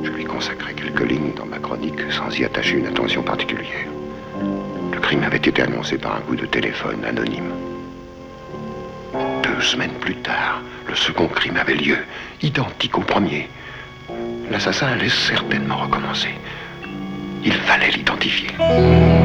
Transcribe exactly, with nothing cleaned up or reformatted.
Je lui consacrais quelques lignes dans ma chronique sans y attacher une attention particulière. Le crime avait été annoncé par un coup de téléphone anonyme. Deux semaines plus tard, le second crime avait lieu, identique au premier. L'assassin allait certainement recommencer. Il fallait l'identifier.